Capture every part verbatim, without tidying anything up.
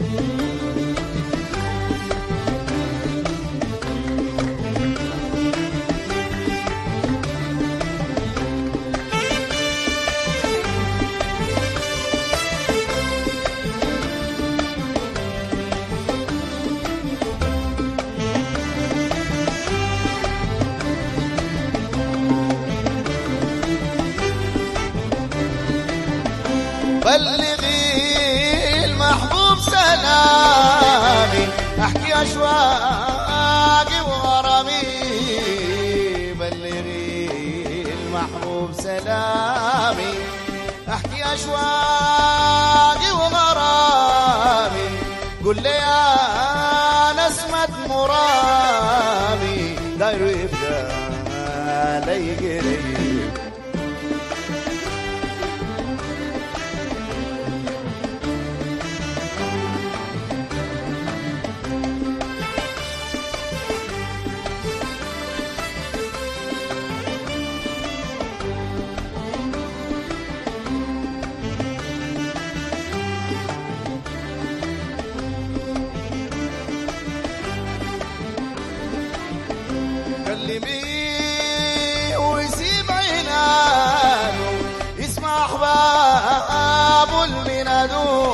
بلغي المحبوب سلامي، احكي اشواقي وغرامي. بلغي المحبوب سلامي، احكي اشواقي وغرامي. قل لي يا نسمة مرامي، داير يبدا لي قريب. كلميه ويسيب عنانه، يسمع احبابه المنادو.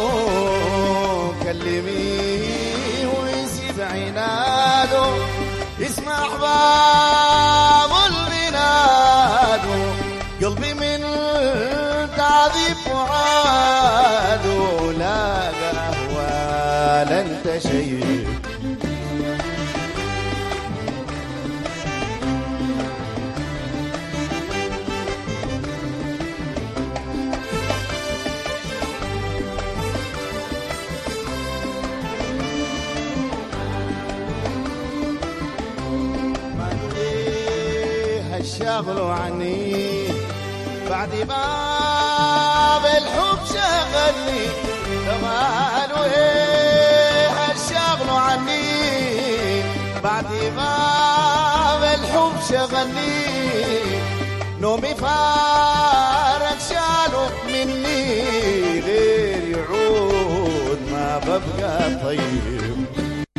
كلميه ويسيب عنانه، يسمع احبابه المنادو. قلبي من تعذيب وعاده، لا قهوة لا انت شيء. شغلوا عني بعد باب الحب شغلني. قالوا ايه هالشغلوا عني بعد باب الحب شغلني. نومي فارق شالوا مني، غير يعود ما ببقى طيب.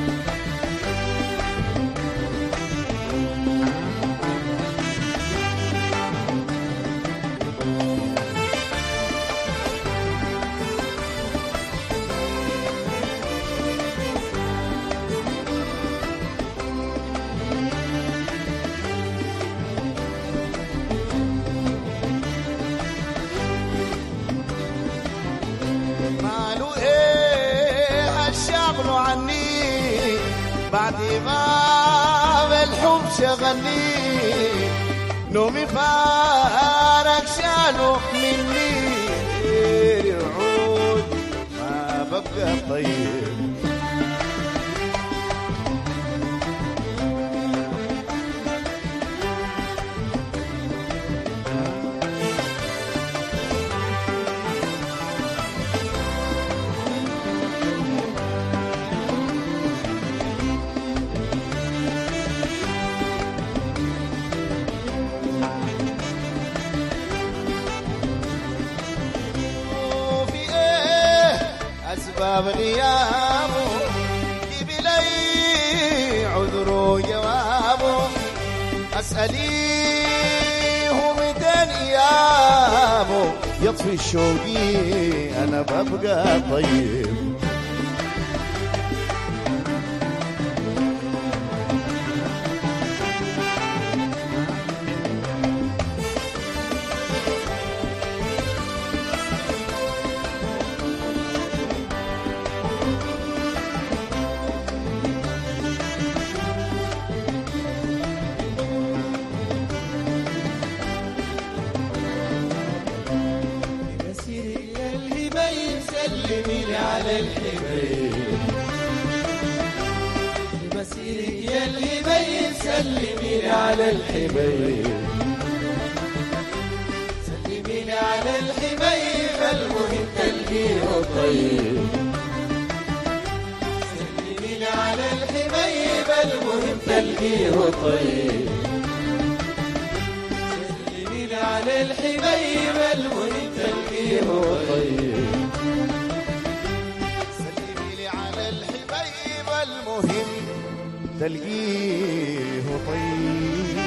بعد باب الحب شغلني. نومي فارق شالوا مني، غير يعود ما ببقى طيب. أسباب غيابه جيب لي عذر وجوابه. أسأليه متى أيامه، يطفي الشوقي أنا ببقى طيب. سلمي لي على الحبيب، بسيرك يا الهبيب. سلمي لي على الحبيب، سلمي لي على الحبيب. المهم تلقيه طيب، سلمي لي على الحبيب. المهم تلقيه طيب، سلمي لي على الحبيب. المهم تلقيه طيب. سلمي لي على تلقيه طيب.